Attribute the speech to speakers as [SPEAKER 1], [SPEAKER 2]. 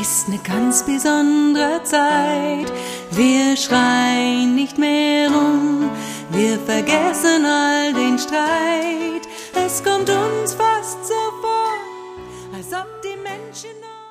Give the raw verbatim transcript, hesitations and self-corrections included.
[SPEAKER 1] ist ne ganz besondere Zeit. Wir schreien nicht mehr rum, wir vergessen all den Streit. Es kommt uns fast so vor, als ob die Menschen